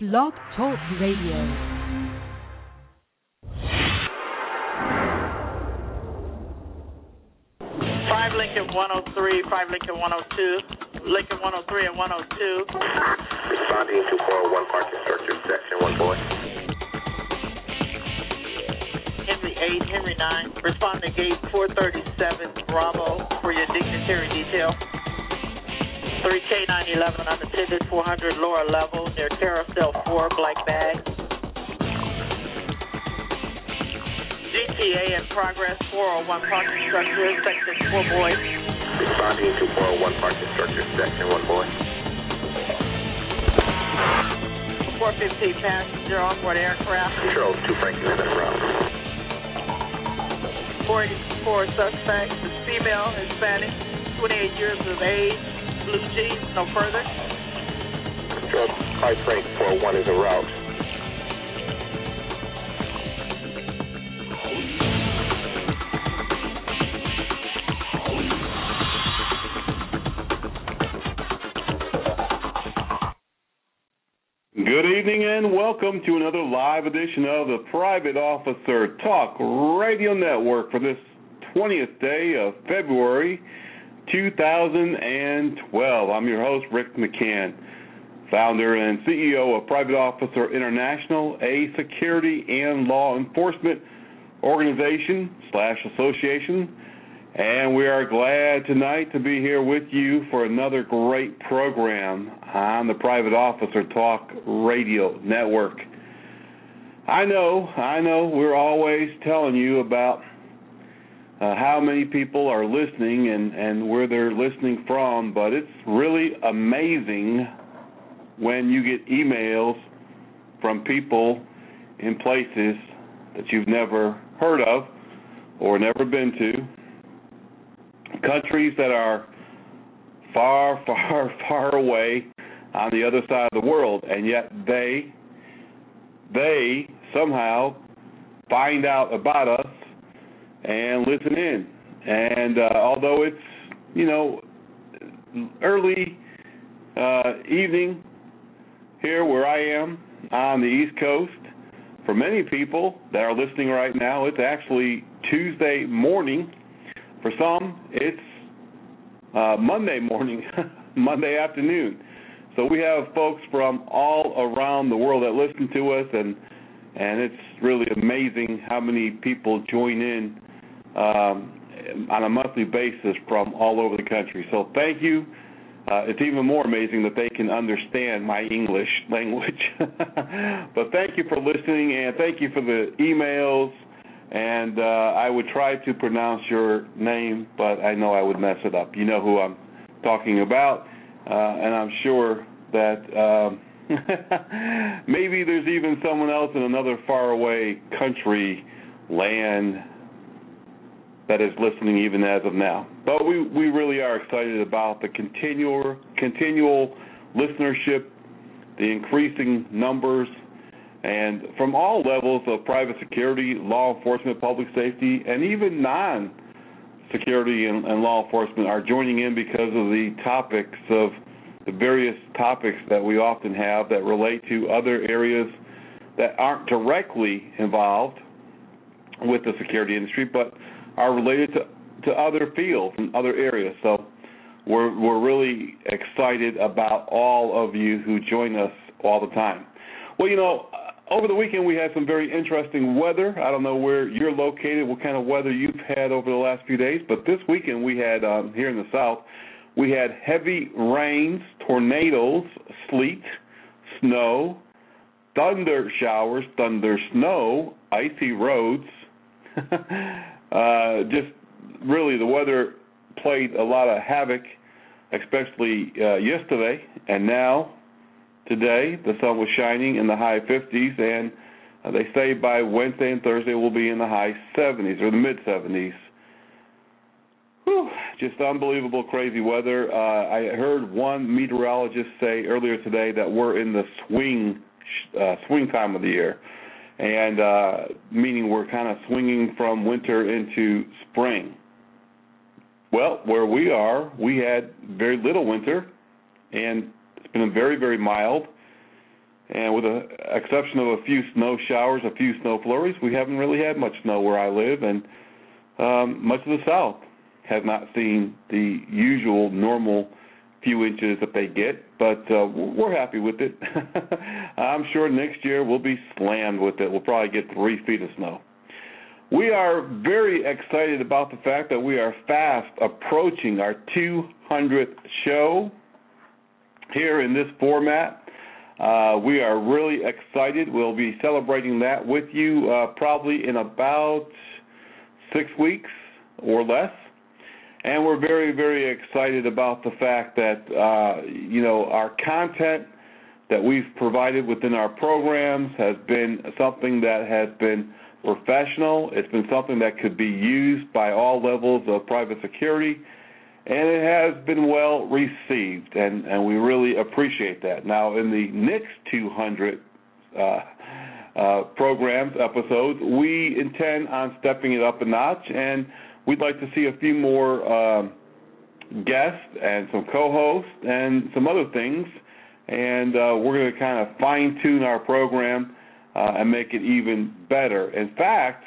Blog Talk Radio. 5 Lincoln 102, Lincoln 103 and 102. Responding to 401 parking structure, section 1 boy. Henry 8, Henry 9. Respond to gate 437, Bravo, for your dignitary detail. 3K 911, unattended, 400 lower level, near Carousel 4, black bag. GTA in progress, 401 parking structure, section 4 boy. Responding to 401 parking structure, section 1 boy. 415 passenger onboard aircraft. Control 2 Franklin en route. 484 suspect is female, Hispanic, 28 years of age, blue jeans, no further. Control 5 Frank 401 is en route. Good evening and welcome to another live edition of the Private Officer Talk Radio Network for this 20th day of February 2012. I'm your host, Rick McCann, founder and CEO of Private Officer International, a security and law enforcement organization/association. And we are glad tonight to be here with you for another great program on the Private Officer Talk Radio Network. I know, we're always telling you about how many people are listening and where they're listening from, but it's really amazing when you get emails from people in places that you've never heard of or never been to. Countries that are far, far, far away on the other side of the world, and yet they somehow find out about us and listen in. And although it's, early evening here where I am on the East Coast, for many people that are listening right now, it's actually Tuesday morning. For some, it's Monday morning, Monday afternoon. So we have folks from all around the world that listen to us, and it's really amazing how many people join in on a monthly basis from all over the country. So thank you. It's even more amazing that they can understand my English language. But thank you for listening, and thank you for the emails. And I would try to pronounce your name, but I know I would mess it up. You know who I'm talking about, and I'm sure that maybe there's even someone else in another faraway country, land, that is listening even as of now. But we really are excited about the continual listenership, the increasing numbers, and from all levels of private security, law enforcement, public safety, and even non-security and law enforcement are joining in because of the various topics that we often have that relate to other areas that aren't directly involved with the security industry, but are related to other fields and other areas. So we're really excited about all of you who join us all the time. Well, over the weekend, we had some very interesting weather. I don't know where you're located, what kind of weather you've had over the last few days, but this weekend we had, here in the South, we had heavy rains, tornadoes, sleet, snow, thunder showers, thunder snow, icy roads. Just really the weather played a lot of havoc, especially yesterday, and now today, the sun was shining in the high 50s, and they say by Wednesday and Thursday we'll be in the high 70s or the mid-70s. Whew, just unbelievable, crazy weather. I heard one meteorologist say earlier today that we're in the swing time of the year, and meaning we're kind of swinging from winter into spring. Well, where we are, we had very little winter, and it's been very, very mild. And with the exception of a few snow showers, a few snow flurries, we haven't really had much snow where I live, and much of the South has not seen the usual normal few inches that they get, but we're happy with it. I'm sure next year we'll be slammed with it. We'll probably get 3 feet of snow. We are very excited about the fact that we are fast approaching our 200th show here in this format. We are really excited. We'll be celebrating that with you probably in about 6 weeks or less. And we're very, very excited about the fact that, our content that we've provided within our programs has been something that has been professional. It's been something that could be used by all levels of private security, and it has been well received, and we really appreciate that. Now, in the next 200 episodes, we intend on stepping it up a notch, and we'd like to see a few more guests and some co-hosts and some other things, and we're going to kind of fine-tune our program and make it even better. In fact,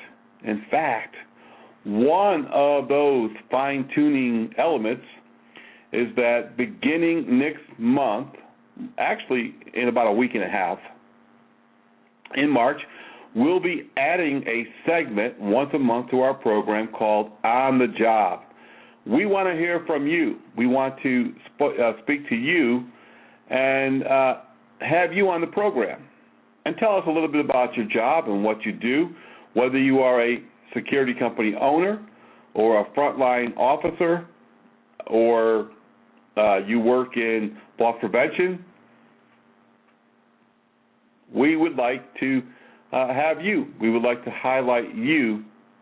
one of those fine-tuning elements is that beginning next month, actually in about a week and a half, in March, we'll be adding a segment once a month to our program called On the Job. We want to hear from you. We want to speak to you and have you on the program. And tell us a little bit about your job and what you do, whether you are a security company owner or a frontline officer or you work in loss prevention. We would like to have you. We would like to highlight you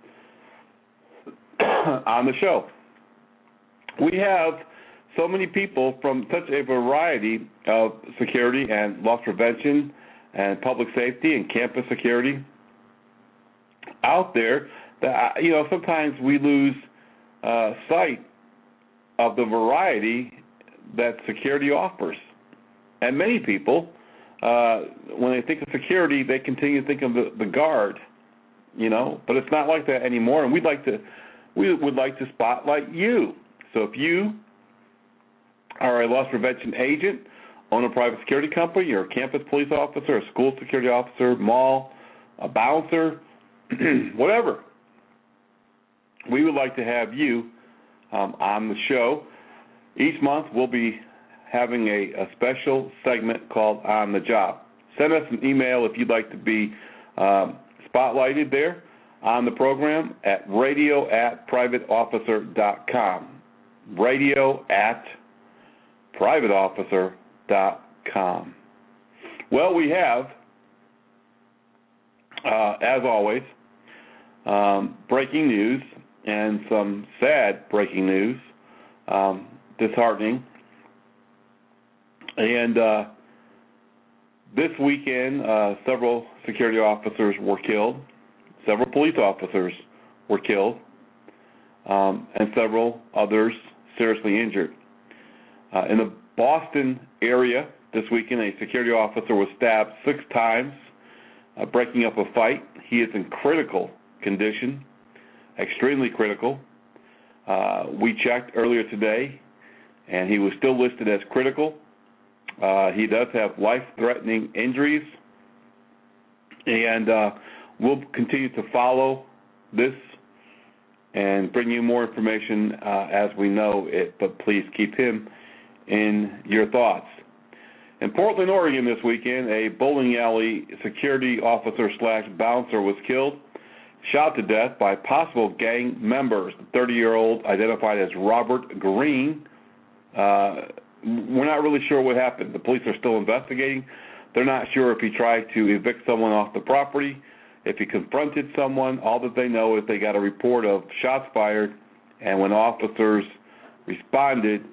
on the show. We have so many people from such a variety of security and loss prevention and public safety and campus security out there that, sometimes we lose sight of the variety that security offers. And many people, when they think of security, they continue to think of the guard, but it's not like that anymore, and we would like to spotlight you. So if you are a loss prevention agent, own a private security company, you're a campus police officer, a school security officer, mall, a bouncer, whatever, we would like to have you on the show. Each month we'll be having a special segment called On the Job. Send us an email if you'd like to be spotlighted there on the program at radio@privateofficer.com. radio@privateofficer.com. Well, we have, as always, breaking news and some sad breaking news, disheartening. And this weekend, several security officers were killed, several police officers were killed, and several others seriously injured. In the Boston area this weekend, a security officer was stabbed 6 times, breaking up a fight. He is in critical condition, extremely critical. We checked earlier today, and he was still listed as critical. He does have life-threatening injuries, and we'll continue to follow this and bring you more information as we know it, but please keep him in your thoughts. In Portland, Oregon this weekend, a bowling alley security officer / bouncer was killed, shot to death by possible gang members. The 30-year-old, identified as Robert Green. We're not really sure what happened. The police are still investigating. They're not sure if he tried to evict someone off the property, if he confronted someone. All that they know is they got a report of shots fired, and when officers responded,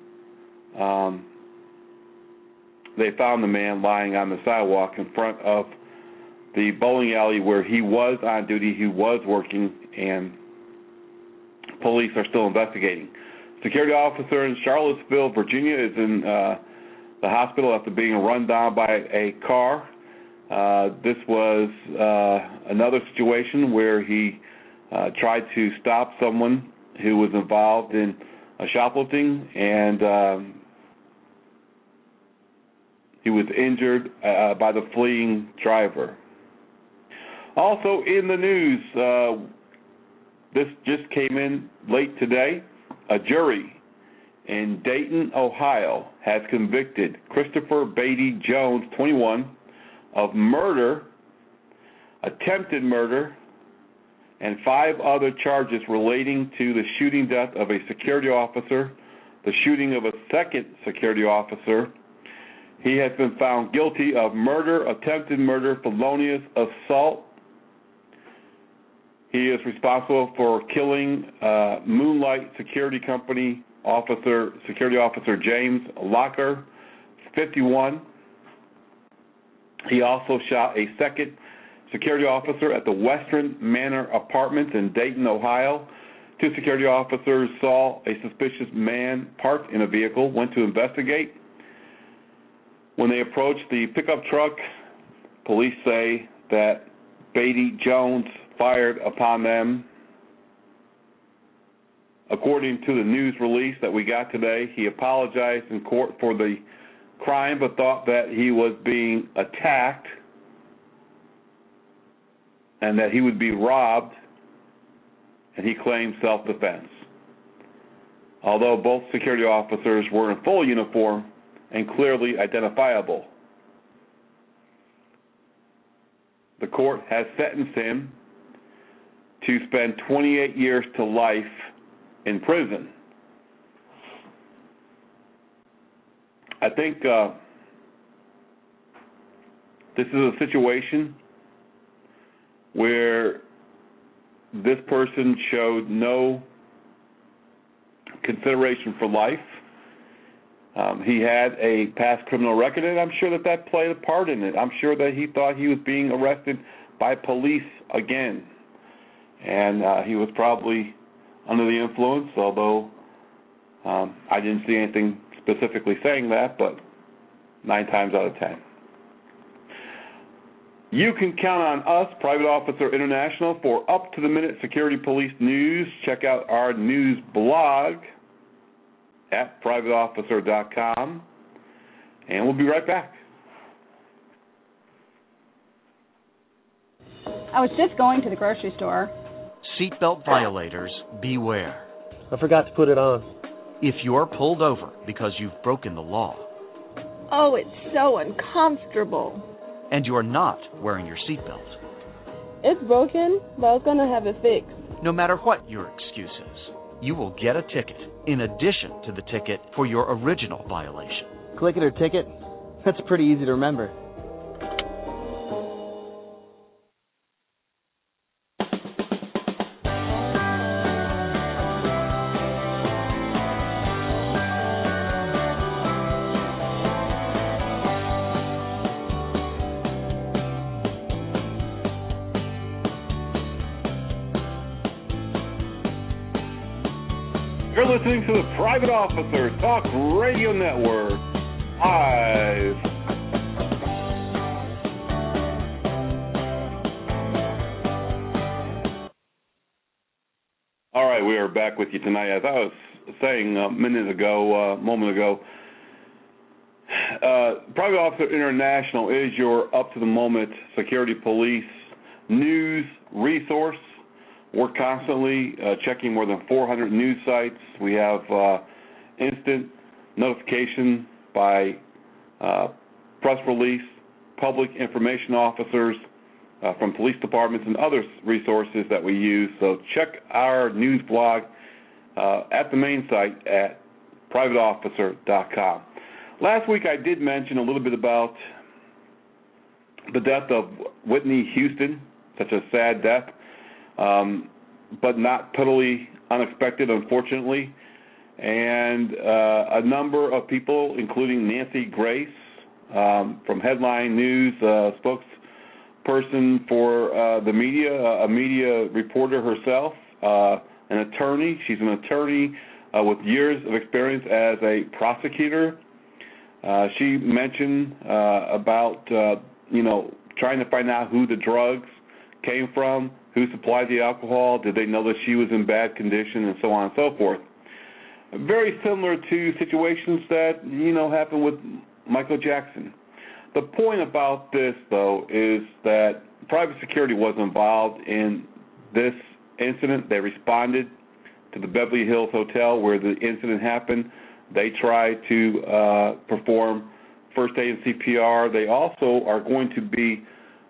they found the man lying on the sidewalk in front of the bowling alley where he was on duty, he was working, and police are still investigating. Security officer in Charlottesville, Virginia, is in the hospital after being run down by a car. This was another situation where he tried to stop someone who was involved in shoplifting, and he was injured by the fleeing driver. Also in the news, this just came in late today. A jury in Dayton, Ohio, has convicted Christopher Beatty Jones, 21, of murder, attempted murder, and 5 other charges relating to the shooting death of a security officer, the shooting of a second security officer. He has been found guilty of murder, attempted murder, felonious assault. He is responsible for killing Moonlight Security Company security officer James Locker, 51. He also shot a second security officer at the Western Manor Apartments in Dayton, Ohio. 2 security officers saw a suspicious man parked in a vehicle, went to investigate. When they approached the pickup truck, police say that Beatty Jones fired upon them. According to the news release that we got today, he apologized in court for the crime but thought that he was being attacked and that he would be robbed, and he claimed self-defense. Although both security officers were in full uniform and clearly identifiable. The court has sentenced him to spend 28 years to life in prison. I think this is a situation where this person showed no consideration for life. He had a past criminal record, and I'm sure that played a part in it. I'm sure that he thought he was being arrested by police again. And he was probably under the influence, although I didn't see anything specifically saying that, but 9 times out of 10. You can count on us, Private Officer International, for up-to-the-minute security police news. Check out our news blog at privateofficer.com, and we'll be right back. I was just going to the grocery store. Seatbelt violators, beware. I forgot to put it on. If you're pulled over because you've broken the law. Oh, it's so uncomfortable. And you're not wearing your seatbelt. It's broken, but I was going to have it fixed. No matter what your excuse is, you will get a ticket in addition to the ticket for your original violation. Click it or ticket? That's pretty easy to remember. You're listening to the Private Officer Talk Radio Network, live. All right, we are back with you tonight. As I was saying a moment ago, Private Officer International is your up-to-the-moment security police news resource. We're constantly checking more than 400 news sites. We have instant notification by press release, public information officers from police departments and other resources that we use. So check our news blog at the main site at privateofficer.com. Last week I did mention a little bit about the death of Whitney Houston, such a sad death. But not totally unexpected, unfortunately. And a number of people, including Nancy Grace from Headline News, spokesperson for the media, a media reporter herself, an attorney. She's an attorney with years of experience as a prosecutor. She mentioned about, trying to find out who the drugs came from, who supplied the alcohol, did they know that she was in bad condition, and so on and so forth. Very similar to situations that, happened with Michael Jackson. The point about this, though, is that private security was involved in this incident. They responded to the Beverly Hills Hotel where the incident happened. They tried to perform first aid and CPR. They also are going to be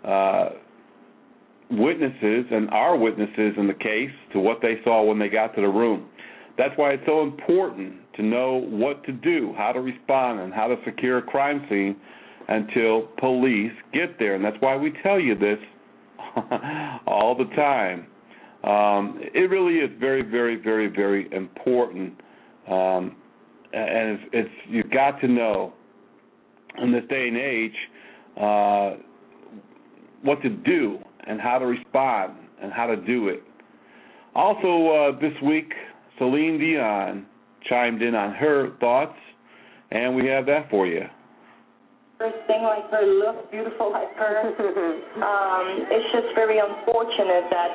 witnesses and are witnesses in the case to what they saw when they got to the room. That's why it's so important to know what to do, how to respond, and how to secure a crime scene until police get there. And that's why we tell you this all the time. It really is very, very, very, very important. And you've got to know in this day and age what to do and how to respond and how to do it. Also, this week, Celine Dion chimed in on her thoughts, and we have that for you. First thing like her, look beautiful like her. It's just very unfortunate that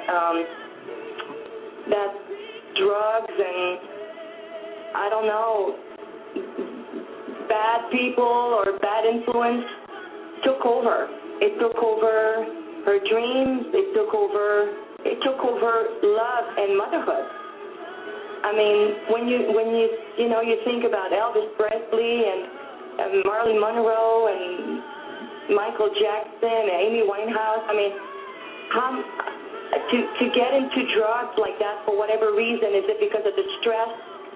that drugs and, I don't know, bad people or bad influence took over. It took over her dreams. It took over love and motherhood. I mean, when you think about Elvis Presley and Marilyn Monroe and Michael Jackson and Amy Winehouse, I mean, to get into drugs like that for whatever reason, is it because of the stress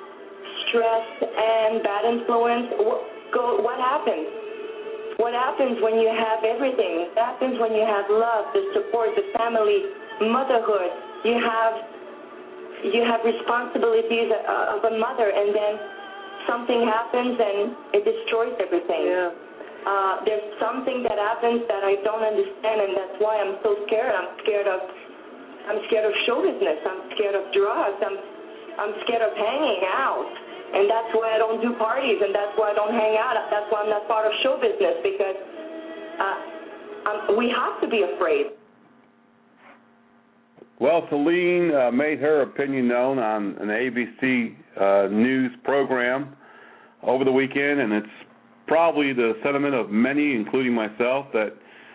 and bad influence? What happens? What happens when you have everything? What happens when you have love, the support, the family, motherhood? You have responsibilities of a mother, and then something happens and it destroys everything. Yeah. There's something that happens that I don't understand, and that's why I'm so scared. I'm scared of show business. I'm scared of drugs. I'm scared of hanging out. And that's why I don't do parties, and that's why I don't hang out. That's why I'm not part of show business, because we have to be afraid. Well, Celine made her opinion known on an ABC news program over the weekend, and it's probably the sentiment of many, including myself, that,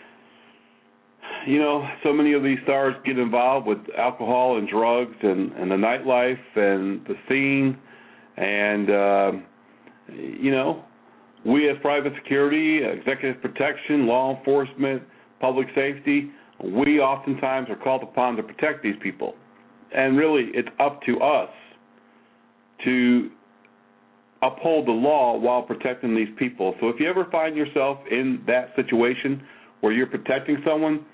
so many of these stars get involved with alcohol and drugs and the nightlife and the scene. And, we as private security, executive protection, law enforcement, public safety, we oftentimes are called upon to protect these people. And really, it's up to us to uphold the law while protecting these people. So if you ever find yourself in that situation where you're protecting someone,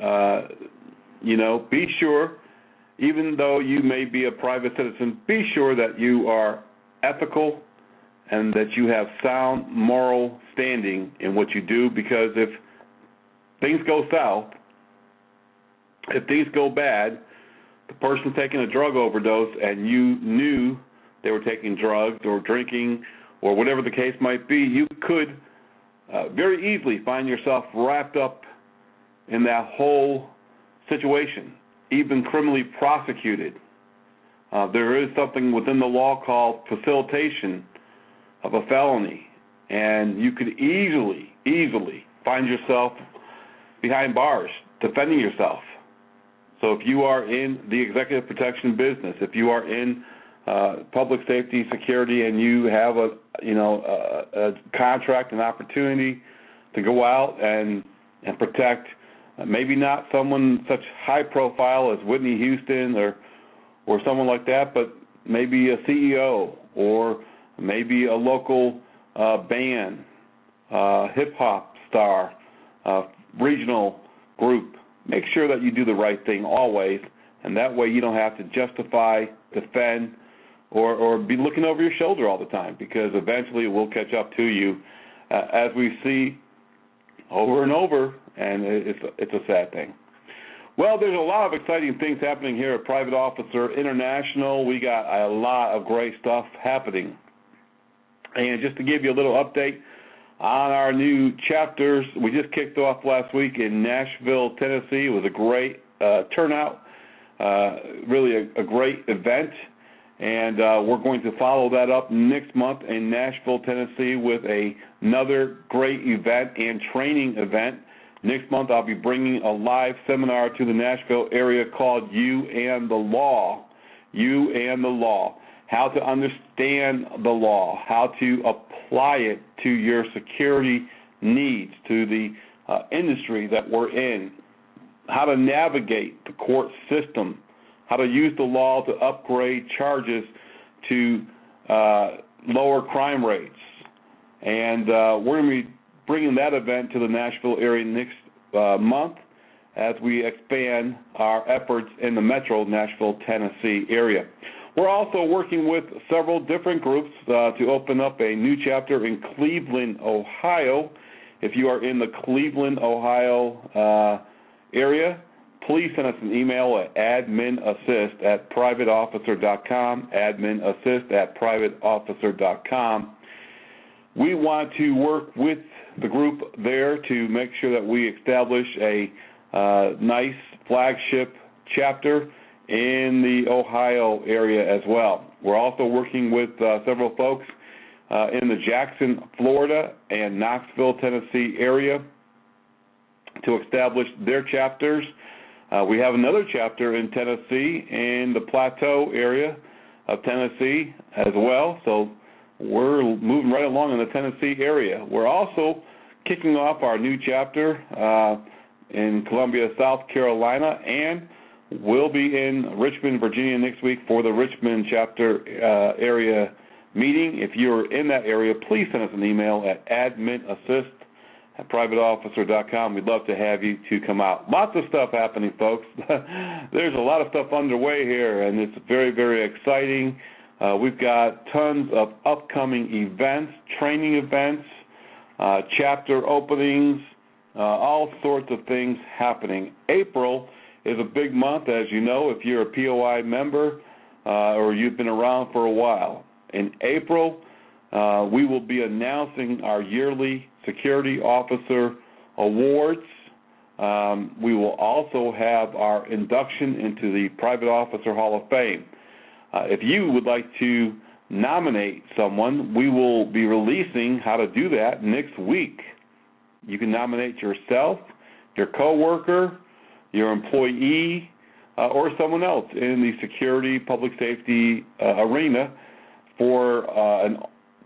be sure, even though you may be a private citizen, be sure that you are ethical and that you have sound moral standing in what you do, because if things go south, if things go bad, the person taking a drug overdose and you knew they were taking drugs or drinking or whatever the case might be, you could very easily find yourself wrapped up in that whole situation, even criminally prosecuted. There is something within the law called facilitation of a felony, and you could easily find yourself behind bars defending yourself. So if you are in the executive protection business, if you are in public safety, security, and you have a contract, an opportunity to go out and protect, maybe not someone such high profile as Whitney Houston or someone like that, but maybe a CEO or maybe a local band, hip-hop star, regional group. Make sure that you do the right thing always, and that way you don't have to justify, defend, or be looking over your shoulder all the time, because eventually it will catch up to you, as we see over and over, and it's a sad thing. Well, there's a lot of exciting things happening here at Private Officer International. We got a lot of great stuff happening. And just to give you a little update, on our new chapters. We just kicked off last week in Nashville, Tennessee. It was a great turnout, really a great event. And we're going to follow that up next month in Nashville, Tennessee with another great event and training event. Next month I'll be bringing a live seminar to the Nashville area called You and the Law. You and the Law. How to understand the law, how to apply it to your security needs, to the industry that we're in, how to navigate the court system, how to use the law to upgrade charges to lower crime rates. And we're going to be bringing that event to the Nashville area next month as we expand our efforts in the metro Nashville, Tennessee area. We're also working with several different groups to open up a new chapter in Cleveland, Ohio. If you are in the Cleveland, Ohio area, please send us an email at adminassist@privateofficer.com, adminassist@privateofficer.com. We want to work with the group there to make sure that we establish a nice flagship chapter in the Ohio area as well. We're also working with several folks in the Jackson, Florida, and Knoxville, Tennessee area to establish their chapters. We have another chapter in Tennessee in the Plateau area of Tennessee as well, so we're moving right along in the Tennessee area. We're also kicking off our new chapter in Columbia, South Carolina, and we'll be in Richmond, Virginia next week for the Richmond chapter area meeting. If you're in that area, please send us an email at adminassist@privateofficer.com. We'd love to have you to come out. Lots of stuff happening, folks. There's a lot of stuff underway here, and it's very, very exciting. We've got tons of upcoming events, training events, chapter openings, all sorts of things happening. April is a big month, as you know, if you're a POI member or you've been around for a while. In April, we will be announcing our yearly Security Officer Awards. We will also have our induction into the Private Officer Hall of Fame. If you would like to nominate someone, we will be releasing how to do that next week. You can nominate yourself, your coworker, your employee, or someone else in the security, public safety arena for an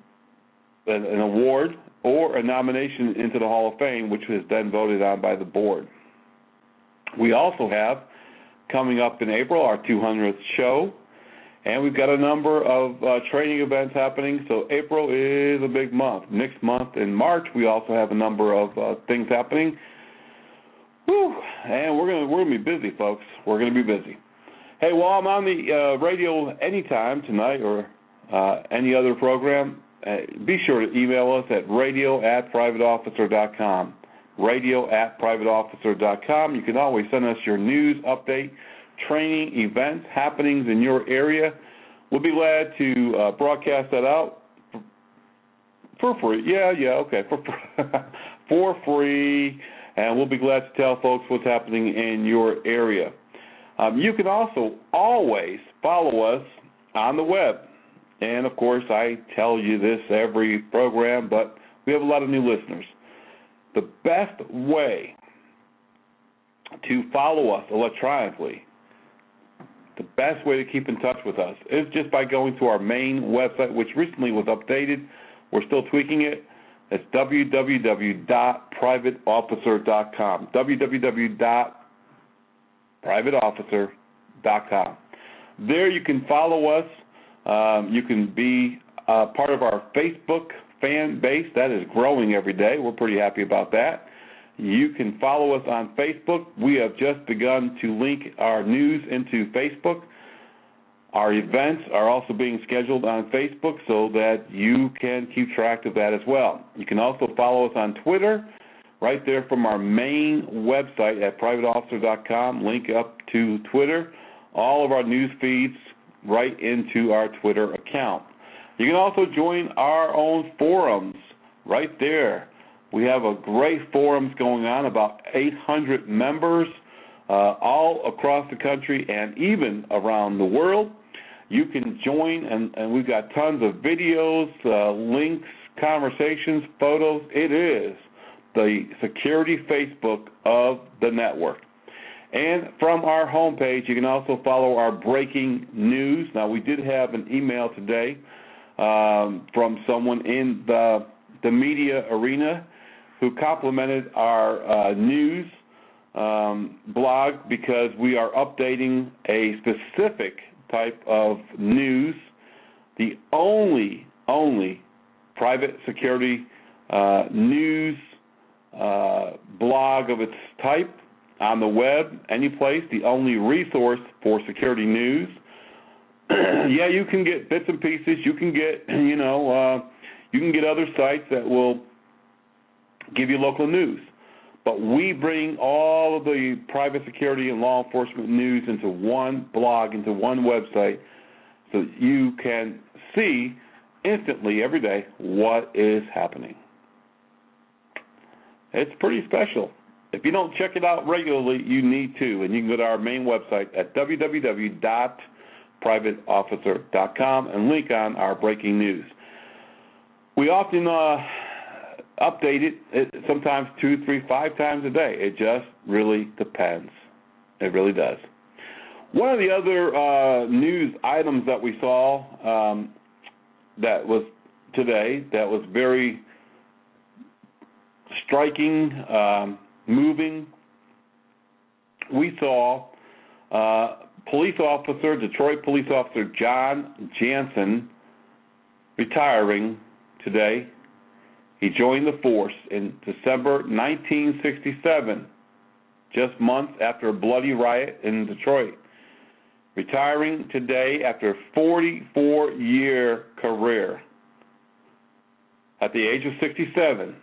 award or a nomination into the Hall of Fame, which is then voted on by the board. We also have, coming up in April, our 200th show, and we've got a number of training events happening, so April is a big month. Next month, in March, we also have a number of things happening. Whew, and we're gonna be busy, folks. We're going to be busy. Hey, while I'm on the radio anytime tonight or any other program, be sure to email us at radio@privateofficer.com, radio@privateofficer.com. You can always send us your news, update, training, events, happenings in your area. We'll be glad to broadcast that out for free. For free, and we'll be glad to tell folks what's happening in your area. You can also always follow us on the web. And, of course, I tell you this every program, but we have a lot of new listeners. The best way to follow us electronically, the best way to keep in touch with us is just by going to our main website, which recently was updated. We're still tweaking it. It's www.privateofficer.com, www.privateofficer.com. There you can follow us. You can be part of our Facebook fan base. That is growing every day. We're pretty happy about that. You can follow us on Facebook. We have just begun to link our news into Facebook. Our events are also being scheduled on Facebook so that you can keep track of that as well. You can also follow us on Twitter, right there from our main website at privateofficer.com, link up to Twitter. All of our news feeds right into our Twitter account. You can also join our own forums right there. We have a great forums going on, about 800 members all across the country and even around the world. You can join, and we've got tons of videos, links, conversations, photos. It is the security Facebook of the network. And from our homepage, you can also follow our breaking news. Now, we did have an email today from someone in the media arena who complimented our news blog because we are updating a specific type of news, the only private security news blog of its type on the web, any place, the only resource for security news. Yeah, you can get bits and pieces. You can get, you can get other sites that will give you local news. But we bring all of the private security and law enforcement news into one blog, into one website, so that you can see instantly every day what is happening. It's pretty special. If you don't check it out regularly, you need to, and you can go to our main website at www.privateofficer.com and link on our breaking news. We often update it sometimes 2, 3, 5 times a day. It just really depends. It really does. One of the other news items that we saw that was today that was very striking, moving, we saw Detroit police officer John Jansen retiring today. He joined the force in December 1967, just months after a bloody riot in Detroit. Retiring today after a 44-year career. At the age of 67,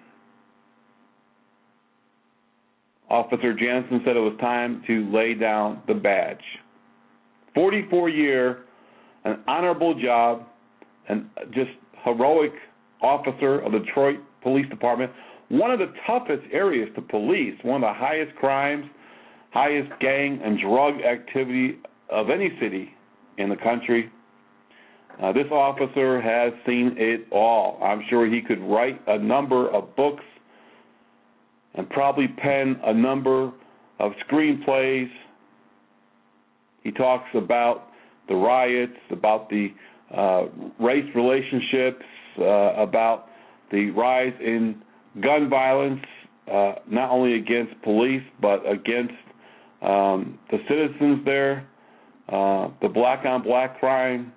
Officer Jansen said it was time to lay down the badge. 44-year, an honorable job, and just heroic officer of the Detroit Police Department, one of the toughest areas to police, one of the highest crimes, highest gang and drug activity of any city in the country. This officer has seen it all. I'm sure he could write a number of books and probably pen a number of screenplays. He talks about the riots, about the race relationships, about the rise in gun violence, not only against police but against the citizens there, the black-on-black crime.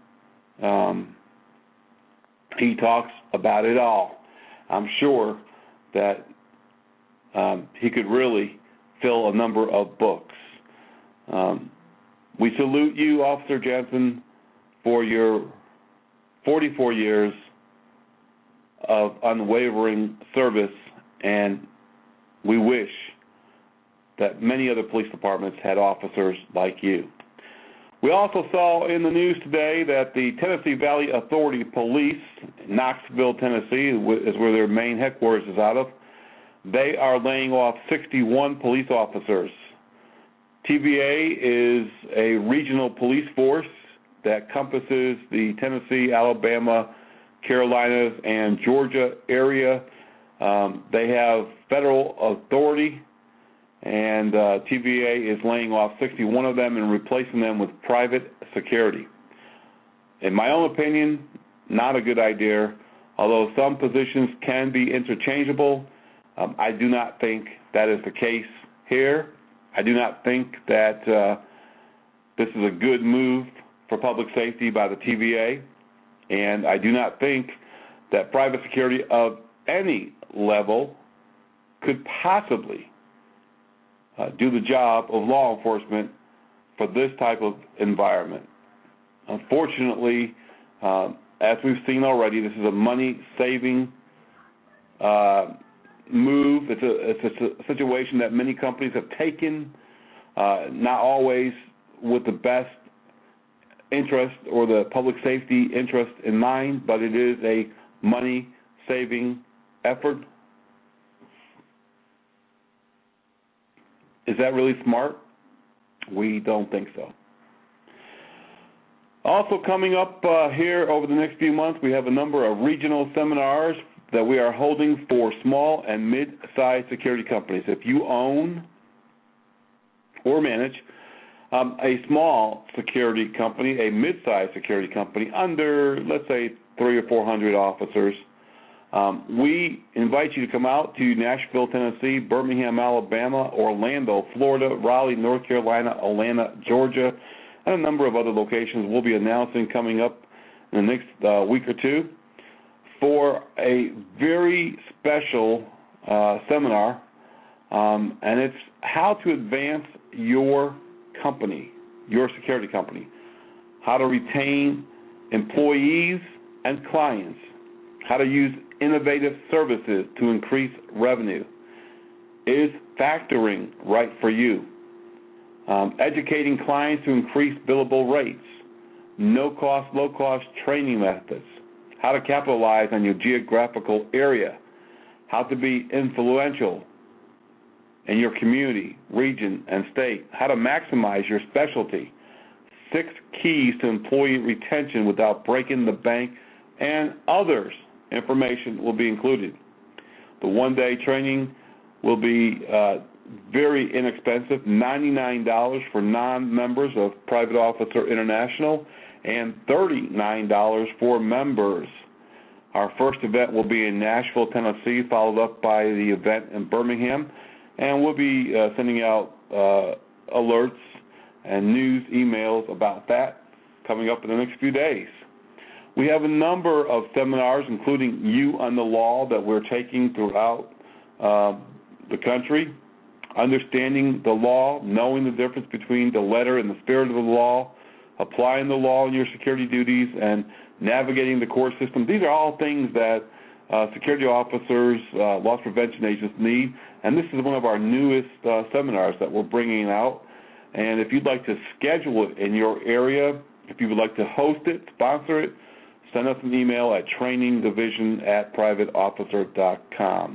He talks about it all. I'm sure that he could really fill a number of books. We salute you, Officer Jansen, for your 44 years of unwavering service, and we wish that many other police departments had officers like you. We also saw in the news today that the Tennessee Valley Authority Police, Knoxville, Tennessee, is where their main headquarters is out of. They are laying off 61 police officers. TVA is a regional police force that encompasses the Tennessee, Alabama, Carolinas, and Georgia area. They have federal authority, and TVA is laying off 61 of them and replacing them with private security. In my own opinion, not a good idea. Although some positions can be interchangeable, I do not think that is the case here. I do not think that this is a good move for public safety by the TVA, and I do not think that private security of any level could possibly do the job of law enforcement for this type of environment. Unfortunately, as we've seen already, this is a money-saving move. It's a situation that many companies have taken, not always with the best interest or the public safety interest in mind, but it is a money-saving effort. Is that really smart? We don't think so. Also coming up here over the next few months, we have a number of regional seminars that we are holding for small and mid-sized security companies. If you own or manage a small security company, a mid-sized security company under, let's say, 300 or 400 officers, we invite you to come out to Nashville, Tennessee, Birmingham, Alabama, Orlando, Florida, Raleigh, North Carolina, Atlanta, Georgia, and a number of other locations we'll be announcing coming up in the next week or two for a very special seminar, and it's how to advance your company, your security company, how to retain employees and clients, how to use innovative services to increase revenue. Is factoring right for you? Educating clients to increase billable rates, no-cost, low-cost training methods, how to capitalize on your geographical area, how to be influential in your community, region, and state, how to maximize your specialty, 6 keys to employee retention without breaking the bank, and others. Information will be included. The one-day training will be very inexpensive, $99 for non-members of Private Officer International and $39 for members. Our first event will be in Nashville, Tennessee, followed up by the event in Birmingham, and we'll be sending out alerts and news emails about that coming up in the next few days. We have a number of seminars, including You on the Law, that we're taking throughout the country. Understanding the law, knowing the difference between the letter and the spirit of the law, applying the law in your security duties, and navigating the court system. These are all things that security officers, loss prevention agents need, and this is one of our newest seminars that we're bringing out. And if you'd like to schedule it in your area, if you would like to host it, sponsor it, send us an email at trainingdivision@privateofficer.com,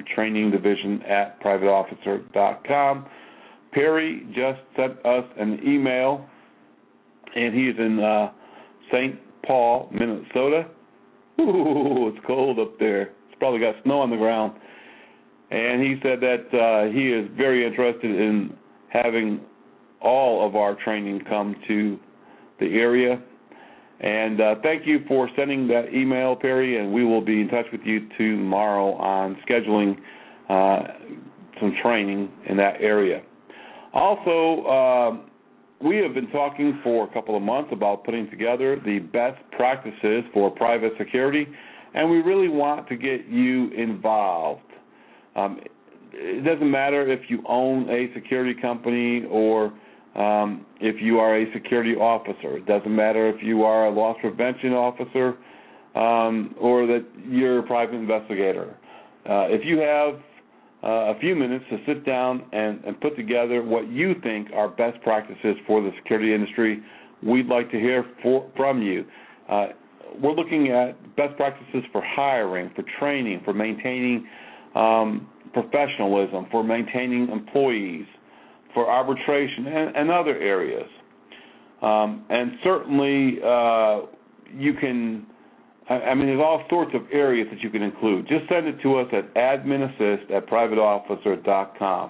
trainingdivision@privateofficer.com. Perry just sent us an email, and he is in St. Paul, Minnesota. Ooh, it's cold up there. It's probably got snow on the ground. And he said that he is very interested in having all of our training come to the area. And thank you for sending that email, Perry, and we will be in touch with you tomorrow on scheduling some training in that area. Also, we have been talking for a couple of months about putting together the best practices for private security, and we really want to get you involved. It doesn't matter if you own a security company or if you are a security officer. It doesn't matter if you are a loss prevention officer or that you're a private investigator. If you have a few minutes to sit down and put together what you think are best practices for the security industry, we'd like to hear from you. We're looking at best practices for hiring, for training, for maintaining professionalism, for maintaining employees, for arbitration, and other areas. And certainly you can, there's all sorts of areas that you can include. Just send it to us at adminassist@privateofficer.com.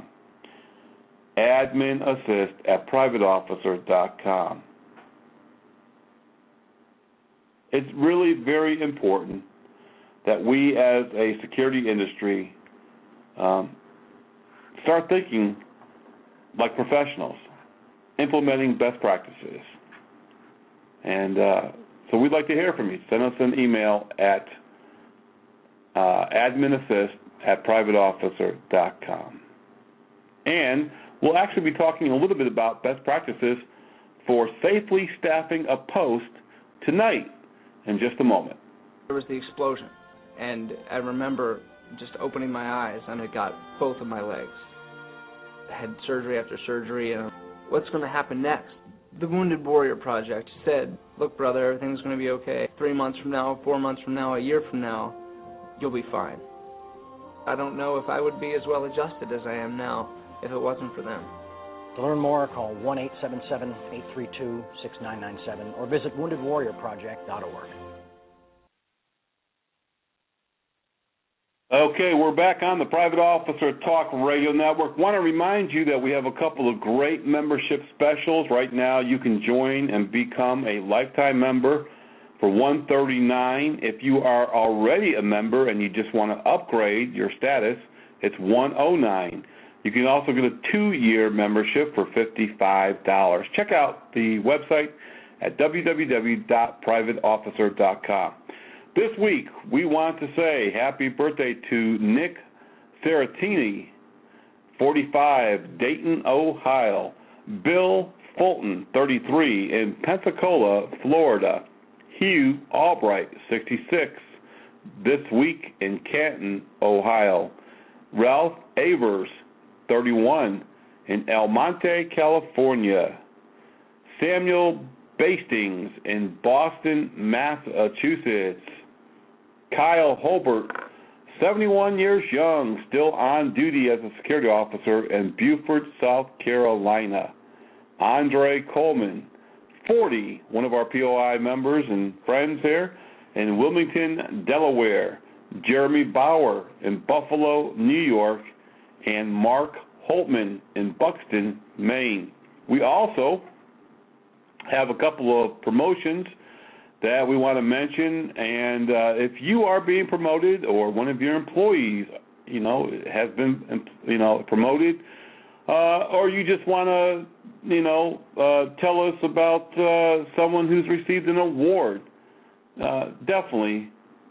adminassist@privateofficer.com. It's really very important that we as a security industry start thinking like professionals, implementing best practices. And so we'd like to hear from you. Send us an email at adminassist@privateofficer.com. And we'll actually be talking a little bit about best practices for safely staffing a post tonight in just a moment. There was the explosion, and I remember just opening my eyes, and it got both of my legs. I had surgery after surgery, and what's going to happen next? The Wounded Warrior Project said, look, brother, everything's going to be okay. 3 months from now, 4 months from now, a year from now, you'll be fine. I don't know if I would be as well adjusted as I am now if it wasn't for them. To learn more, call 1-877-832-6997 or visit woundedwarriorproject.org. Okay, we're back on the Private Officer Talk Radio Network. Want to remind you that we have a couple of great membership specials. Right now, you can join and become a lifetime member for $139. If you are already a member and you just want to upgrade your status, it's $109. You can also get a 2-year membership for $55. Check out the website at www.privateofficer.com. This week, we want to say happy birthday to Nick Saratini, 45, Dayton, Ohio. Bill Fulton, 33, in Pensacola, Florida. Hugh Albright, 66, this week in Canton, Ohio. Ralph Avers, 31, in El Monte, California. Samuel Bastings in Boston, Massachusetts. Kyle Holbert, 71 years young, still on duty as a security officer in Beaufort, South Carolina. Andre Coleman, 40, one of our POI members and friends here, in Wilmington, Delaware. Jeremy Bauer in Buffalo, New York, and Mark Holtman in Buxton, Maine. We also have a couple of promotions that we want to mention, and if you are being promoted or one of your employees, has been, promoted, or you just want to, tell us about someone who's received an award, definitely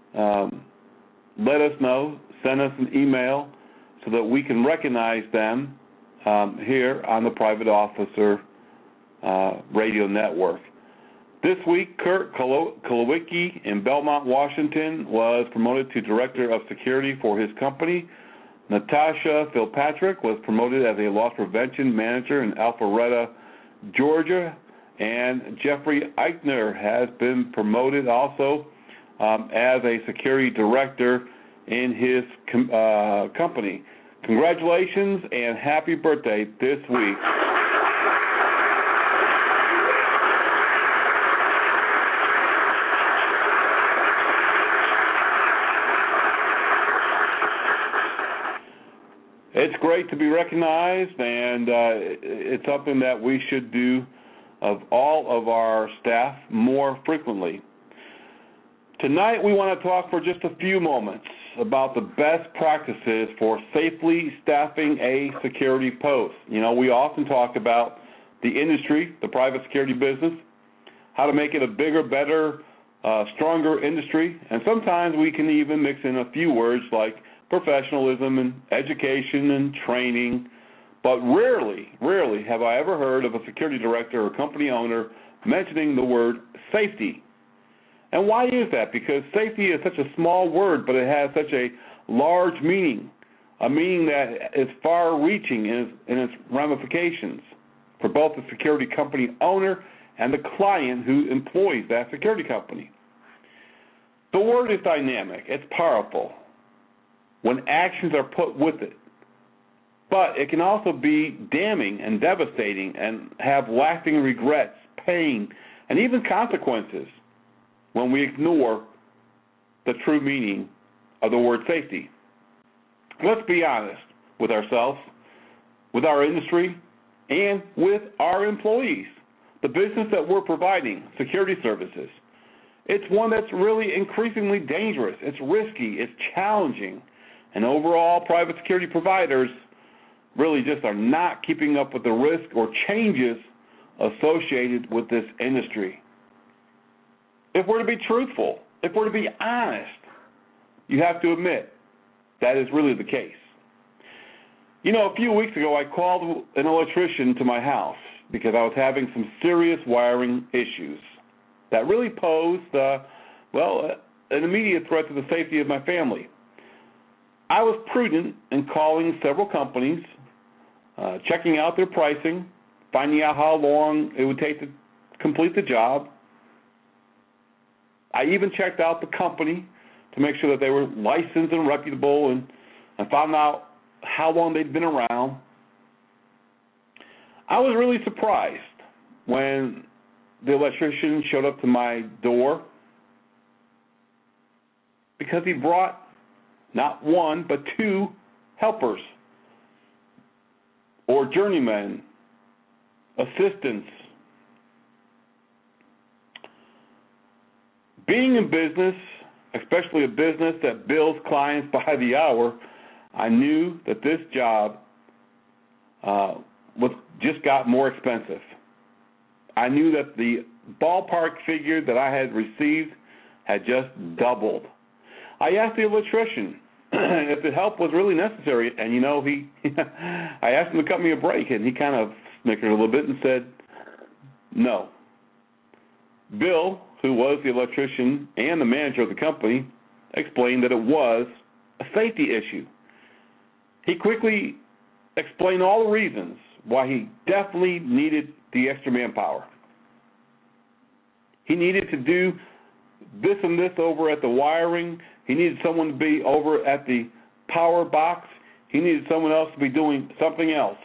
let us know. Send us an email so that we can recognize them here on the Private Officer Radio Network. This week, Kurt Kulowicki in Belmont, Washington, was promoted to Director of Security for his company. Natasha Philpatrick was promoted as a loss prevention manager in Alpharetta, Georgia. And Jeffrey Eichner has been promoted also as a security director in his company. Congratulations and happy birthday this week. It's great to be recognized, and it's something that we should do of all of our staff more frequently. Tonight we want to talk for just a few moments about the best practices for safely staffing a security post. We often talk about the industry, the private security business, how to make it a bigger, better, stronger industry, and sometimes we can even mix in a few words like professionalism and education and training, but rarely have I ever heard of a security director or company owner mentioning the word safety. And why is that? Because safety is such a small word, but it has such a large meaning, a meaning that is far-reaching in its ramifications for both the security company owner and the client who employs that security company. The word is dynamic. It's powerful when actions are put with it. But it can also be damning and devastating and have lasting regrets, pain, and even consequences when we ignore the true meaning of the word safety. Let's be honest with ourselves, with our industry, and with our employees. The business that we're providing, security services, it's one that's really increasingly dangerous. It's risky. It's challenging. And overall, private security providers really just are not keeping up with the risk or changes associated with this industry. If we're to be truthful, if we're to be honest, you have to admit that is really the case. A few weeks ago, I called an electrician to my house because I was having some serious wiring issues that really posed, an immediate threat to the safety of my family. I was prudent in calling several companies, checking out their pricing, finding out how long it would take to complete the job. I even checked out the company to make sure that they were licensed and reputable and and found out how long they'd been around, I was really surprised when the electrician showed up to my door, because he brought not one but two helpers or journeymen, assistants. Being in business, especially a business that bills clients by the hour, I knew that this job just got more expensive. I knew that the ballpark figure that I had received had just doubled. I asked the electrician if the help was really necessary, and I asked him to cut me a break, and he kind of snickered a little bit and said, no. Bill, who was the electrician and the manager of the company, explained that it was a safety issue. He quickly explained all the reasons why he definitely needed the extra manpower. He needed to do this and this over at the wiring. He needed someone to be over at the power box. He needed someone else to be doing something else.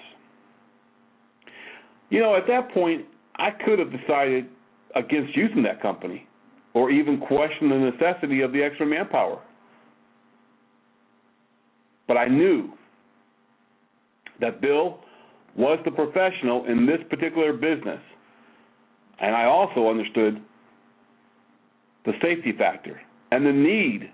At that point, I could have decided against using that company or even question the necessity of the extra manpower. But I knew that Bill was the professional in this particular business, and I also understood the safety factor and the need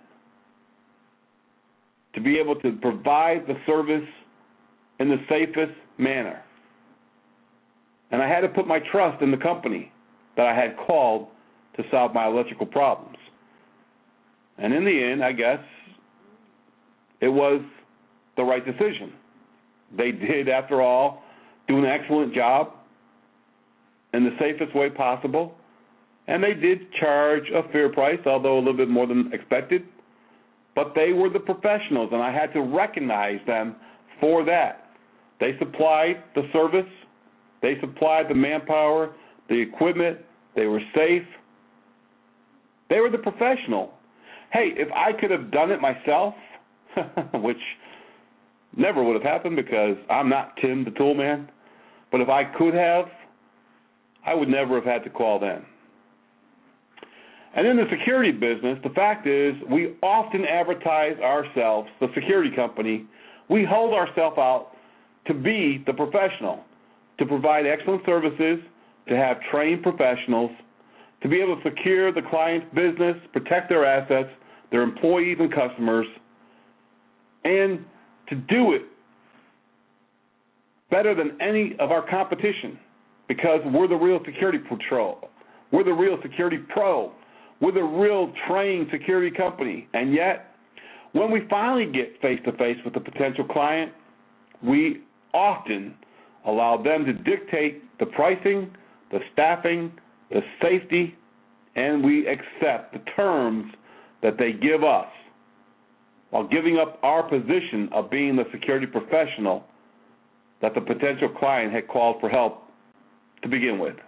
to be able to provide the service in the safest manner. And I had to put my trust in the company that I had called to solve my electrical problems. And in the end, I guess, it was the right decision. They did, after all, do an excellent job in the safest way possible. And they did charge a fair price, although a little bit more than expected. But they were the professionals, and I had to recognize them for that. They supplied the service. They supplied the manpower, the equipment. They were safe. They were the professional. Hey, if I could have done it myself, which never would have happened because I'm not Tim the Tool Man, but if I could have, I would never have had to call them. And in the security business, the fact is we often advertise ourselves, the security company, we hold ourselves out to be the professional, to provide excellent services, to have trained professionals, to be able to secure the client's business, protect their assets, their employees and customers, and to do it better than any of our competition because we're the real security patrol. We're the real security pro. We're the real trained security company. And yet, when we finally get face-to-face with a potential client, we often allow them to dictate the pricing, the staffing, the safety, and we accept the terms that they give us while giving up our position of being the security professional that the potential client had called for help to begin with.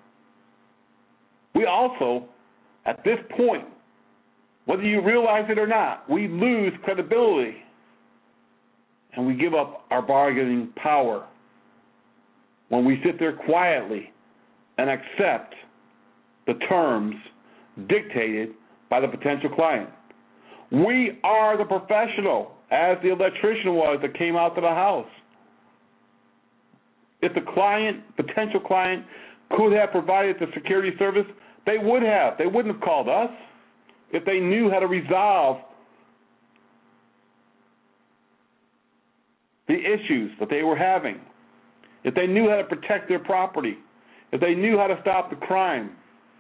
We also, at this point, whether you realize it or not, we lose credibility and we give up our bargaining power when we sit there quietly and accept the terms dictated by the potential client. We are the professional, as the electrician was that came out to the house. If the potential client, could have provided the security service, they would have. They wouldn't have called us if they knew how to resolve the issues that they were having, if they knew how to protect their property, if they knew how to stop the crime.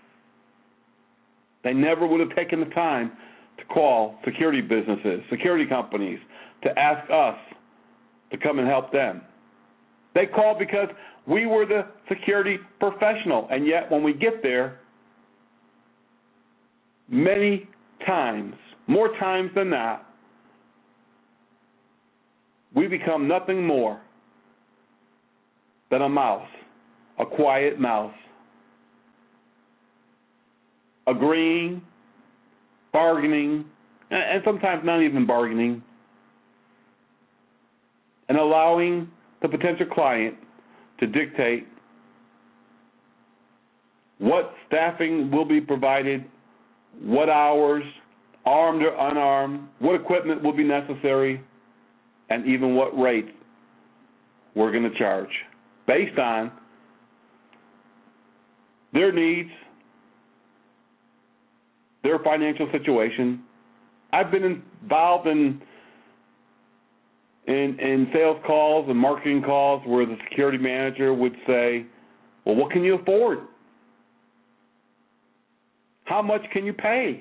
They never would have taken the time to call security businesses, security companies, to ask us to come and help them. They called because we were the security professional, and yet when we get there, many times, more times than not, we become nothing more than a mouse, a quiet mouse, agreeing, bargaining, and sometimes not even bargaining, and allowing the potential client to dictate what staffing will be provided, what hours, armed or unarmed, what equipment will be necessary, and even what rate we're going to charge based on their needs, their financial situation. I've been involved in sales calls and marketing calls where the security manager would say, well, what can you afford? How much can you pay?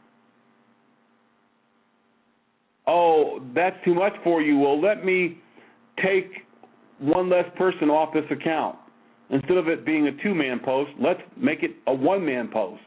Oh, that's too much for you. Well, let me take one less person off this account. Instead of it being a two-man post, let's make it a one-man post.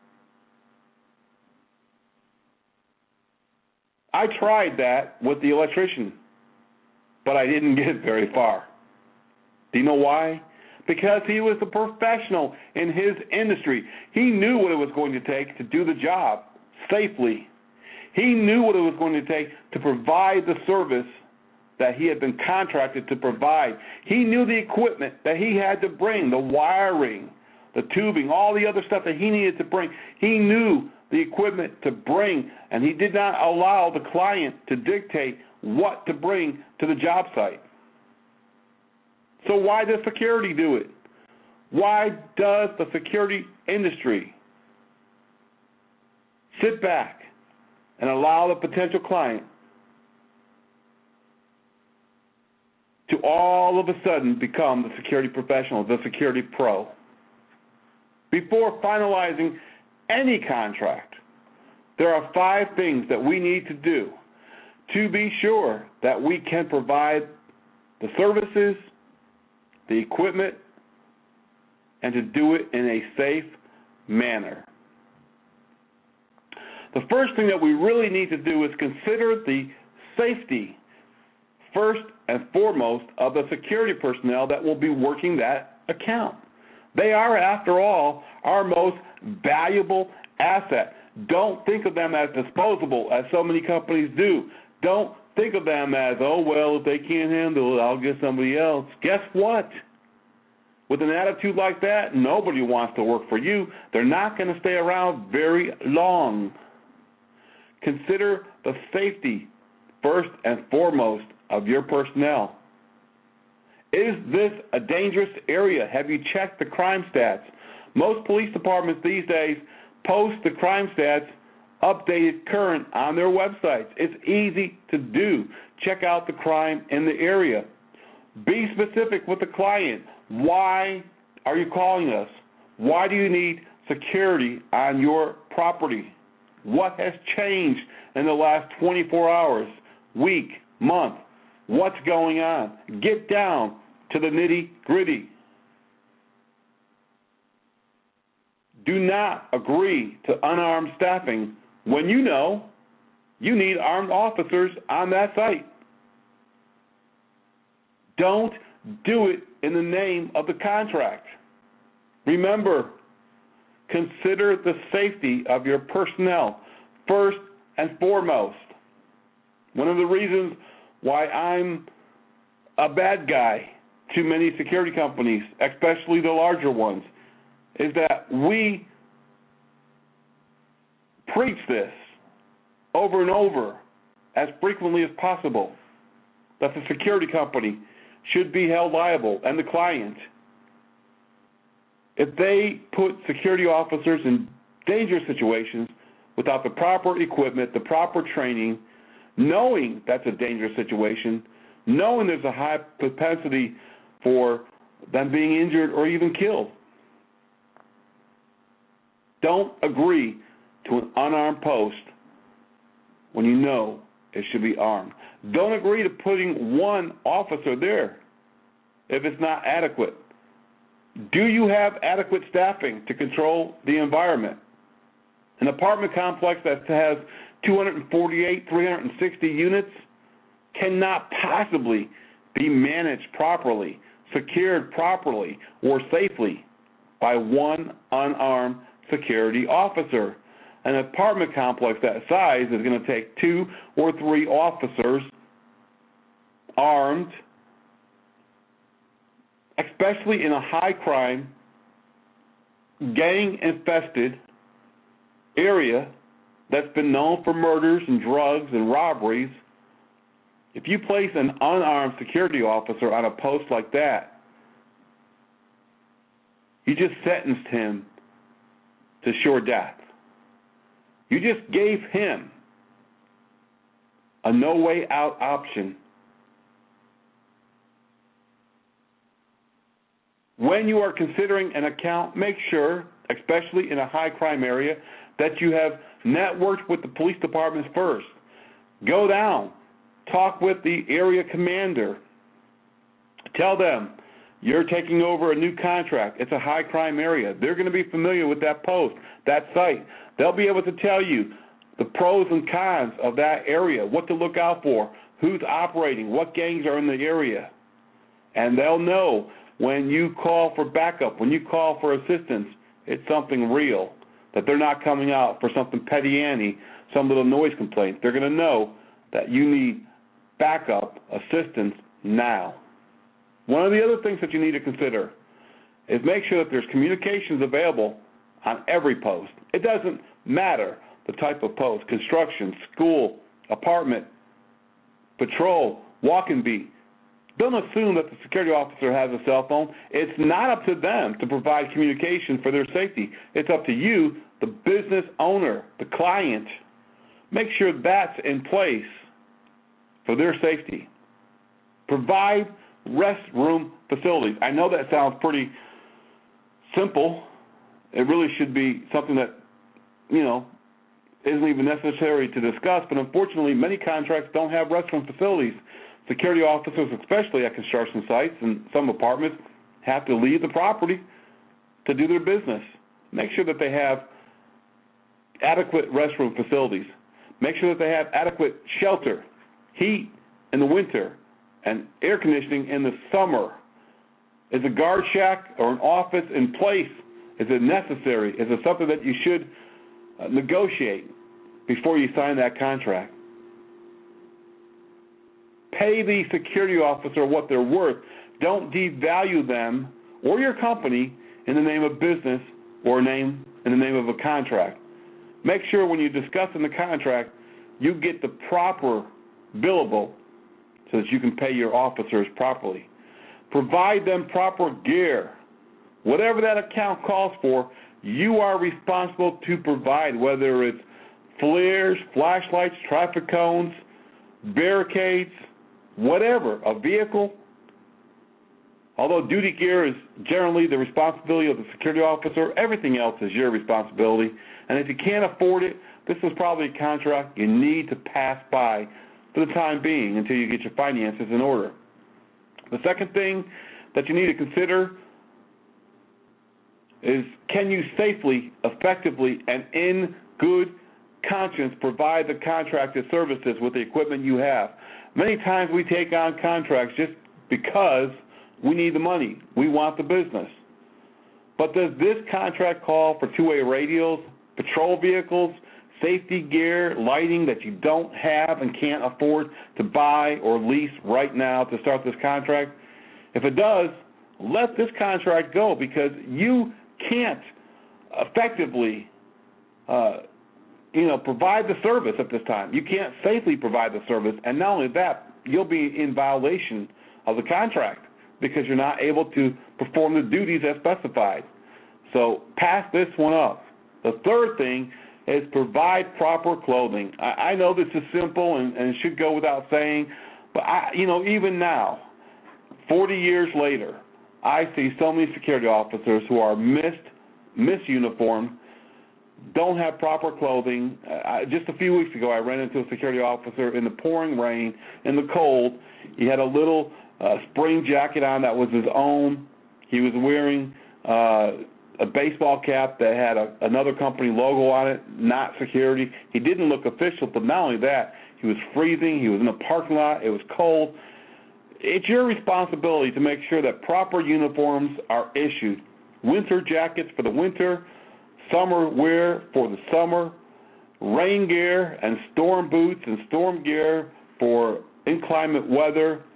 I tried that with the electrician, but I didn't get very far. Do you know why? Because he was a professional in his industry. He knew what it was going to take to do the job safely. He knew what it was going to take to provide the service that he had been contracted to provide. He knew the equipment that he had to bring, the wiring, the tubing, all the other stuff that he needed to bring. He knew the equipment to bring, and he did not allow the client to dictate what to bring to the job site. So why does security do it? Why does the security industry sit back and allow the potential client to all of a sudden become the security professional, the security pro? Before finalizing any contract, there are 5 things that we need to do to be sure that we can provide the services, the equipment, and to do it in a safe manner. The first thing that we really need to do is consider the safety first and foremost of the security personnel that will be working that account. They are, after all, our most valuable asset. Don't think of them as disposable, as so many companies do. Don't think of them as, oh, well, if they can't handle it, I'll get somebody else. Guess what? With an attitude like that, nobody wants to work for you. They're not going to stay around very long. Consider the safety first and foremost of your personnel. Is this a dangerous area? Have you checked the crime stats? Most police departments these days post the crime stats updated current on their websites. It's easy to do. Check out the crime in the area. Be specific with the client. Why are you calling us? Why do you need security on your property? What has changed in the last 24 hours, week, month? What's going on? Get down to the nitty-gritty. Do not agree to unarmed staffing when you know you need armed officers on that site. Don't do it in the name of the contract. Remember, consider the safety of your personnel first and foremost. One of the reasons why I'm a bad guy to many security companies, especially the larger ones, is that we preach this over and over as frequently as possible, that the security company should be held liable, and the client, if they put security officers in dangerous situations without the proper equipment, the proper training, knowing that's a dangerous situation, knowing there's a high propensity for them being injured or even killed. Don't agree to an unarmed post when you know it should be armed. Don't agree to putting one officer there if it's not adequate. Do you have adequate staffing to control the environment? An apartment complex that has 248, 360 units cannot possibly be managed properly, secured properly, or safely by one unarmed security officer. An apartment complex that size is going to take 2 or 3 officers armed, especially in a high crime, gang infested area that's been known for murders and drugs and robberies, if you place an unarmed security officer on a post like that, you just sentenced him to sure death. You just gave him a no way out option. When you are considering an account, make sure, especially in a high crime area, that you have networked with the police departments first. Go down, talk with the area commander. Tell them you're taking over a new contract. It's a high crime area. They're going to be familiar with that post, that site. They'll be able to tell you the pros and cons of that area, what to look out for, who's operating, what gangs are in the area. And they'll know when you call for backup, when you call for assistance, it's something real, that they're not coming out for something petty-ante, some little noise complaint. They're going to know that you need backup assistance now. One of the other things that you need to consider is make sure that there's communications available on every post. It doesn't matter the type of post, construction, school, apartment, patrol, walk-and beat. Don't assume that the security officer has a cell phone. It's not up to them to provide communication for their safety. It's up to you, the business owner, the client. Make sure that's in place for their safety. Provide restroom facilities. I know that sounds pretty simple. It really should be something that, isn't even necessary to discuss, but unfortunately many contracts don't have restroom facilities. Security officers, especially at construction sites and some apartments, have to leave the property to do their business. Make sure that they have adequate restroom facilities. Make sure that they have adequate shelter, heat in the winter, and air conditioning in the summer. Is a guard shack or an office in place? Is it necessary? Is it something that you should negotiate before you sign that contract? Pay the security officer what they're worth. Don't devalue them or your company in the name of business or in the name of a contract. Make sure when you discuss in the contract, you get the proper billable so that you can pay your officers properly. Provide them proper gear. Whatever that account calls for, you are responsible to provide, whether it's flares, flashlights, traffic cones, barricades, whatever, a vehicle. Although duty gear is generally the responsibility of the security officer, everything else is your responsibility. And if you can't afford it, this is probably a contract you need to pass by for the time being until you get your finances in order. The second thing that you need to consider is, can you safely, effectively, and in good conscience provide the contracted services with the equipment you have? Many times we take on contracts just because we need the money. We want the business. But does this contract call for two-way radios, patrol vehicles, safety gear, lighting that you don't have and can't afford to buy or lease right now to start this contract? If it does, let this contract go, because you can't effectively provide the service at this time. You can't safely provide the service, and not only that, you'll be in violation of the contract because you're not able to perform the duties as specified. So pass this one up. The third thing is provide proper clothing. I know this is simple and it should go without saying, but even now, 40 years later, I see so many security officers who are misuniformed, don't have proper clothing. Just a few weeks ago, I ran into a security officer in the pouring rain, in the cold. He had a little spring jacket on that was his own. He was wearing a baseball cap that had another company logo on it, not security. He didn't look official, but not only that, he was freezing. He was in a parking lot. It was cold. It's your responsibility to make sure that proper uniforms are issued. Winter jackets for the winter, summer wear for the summer, rain gear and storm boots and storm gear for inclement weather,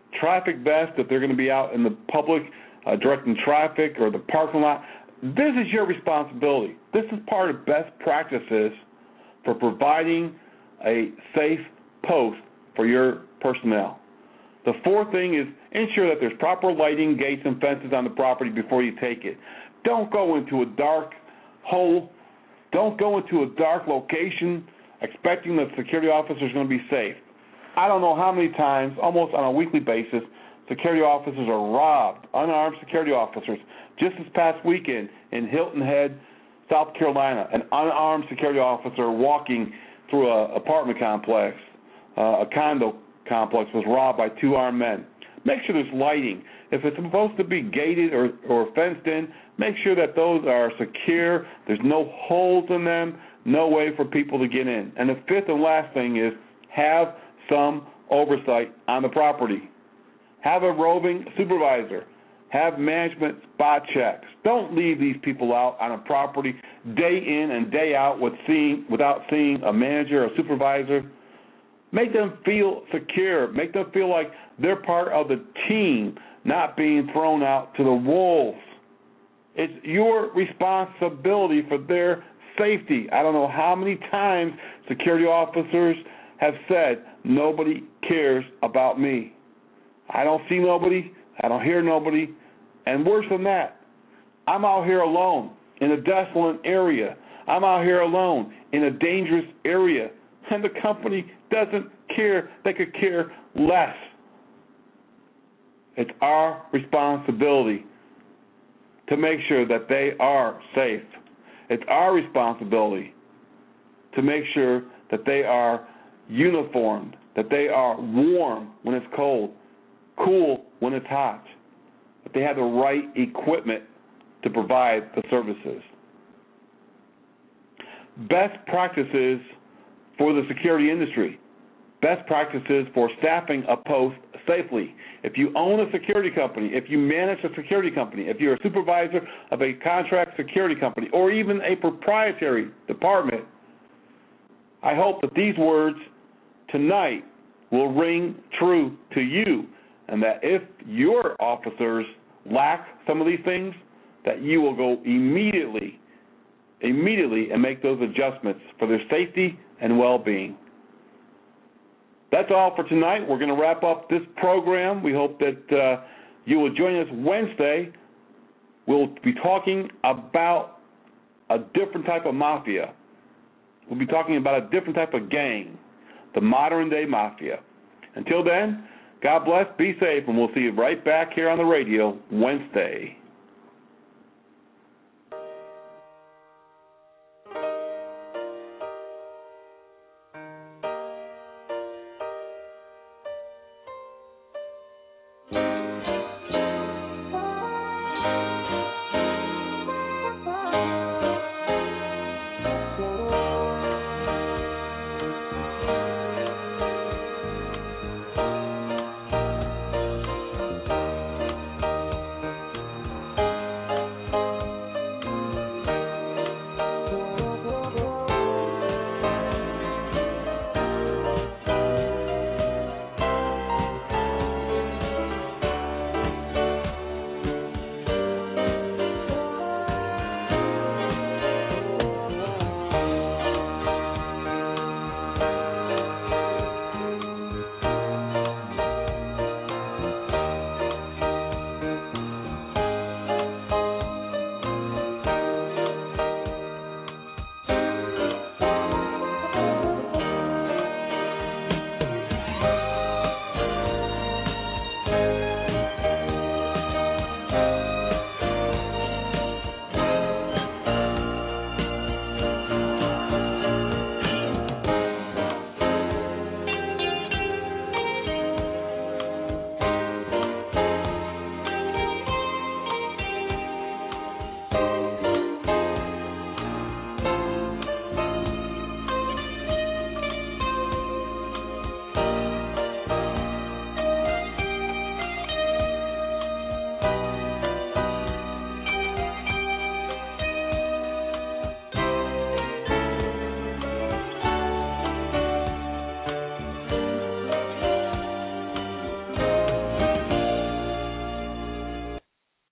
traffic vests if they're going to be out in the public directing traffic or the parking lot. This is your responsibility. This is part of best practices for providing a safe post for your personnel. The fourth thing is ensure that there's proper lighting, gates, and fences on the property before you take it. Don't go into a dark hole. Don't go into a dark location expecting that the security officer is going to be safe. I don't know how many times, almost on a weekly basis, security officers are robbed, unarmed security officers. Just this past weekend in Hilton Head, South Carolina, an unarmed security officer walking through an apartment complex, a condo complex, was robbed by two armed men. Make sure there's lighting. If it's supposed to be gated or fenced in, make sure that those are secure. There's no holes in them, no way for people to get in. And the fifth and last thing is have some oversight on the property. Have a roving supervisor. Have management spot checks. Don't leave these people out on a property day in and day out without seeing a manager or supervisor. Make them feel secure. Make them feel like they're part of the team, not being thrown out to the wolves. It's your responsibility for their safety. I don't know how many times security officers have said, nobody cares about me. I don't see nobody. I don't hear nobody. And worse than that, I'm out here alone in a desolate area. I'm out here alone in a dangerous area. And the company doesn't care. They could care less. It's our responsibility to make sure that they are safe. It's our responsibility to make sure that they are uniformed, that they are warm when it's cold, cool when it's hot, that they have the right equipment to provide the services. Best practices for the security industry. Best practices for staffing a post safely. If you own a security company, if you manage a security company, if you're a supervisor of a contract security company, or even a proprietary department, I hope that these words tonight will ring true to you, and that if your officers lack some of these things, that you will go immediately and make those adjustments for their safety and well-being. That's all for tonight. We're going to wrap up this program. We hope that you will join us Wednesday. We'll be talking about a different type of mafia. We'll be talking about a different type of gang, the modern-day mafia. Until then, God bless, be safe, and we'll see you right back here on the radio Wednesday.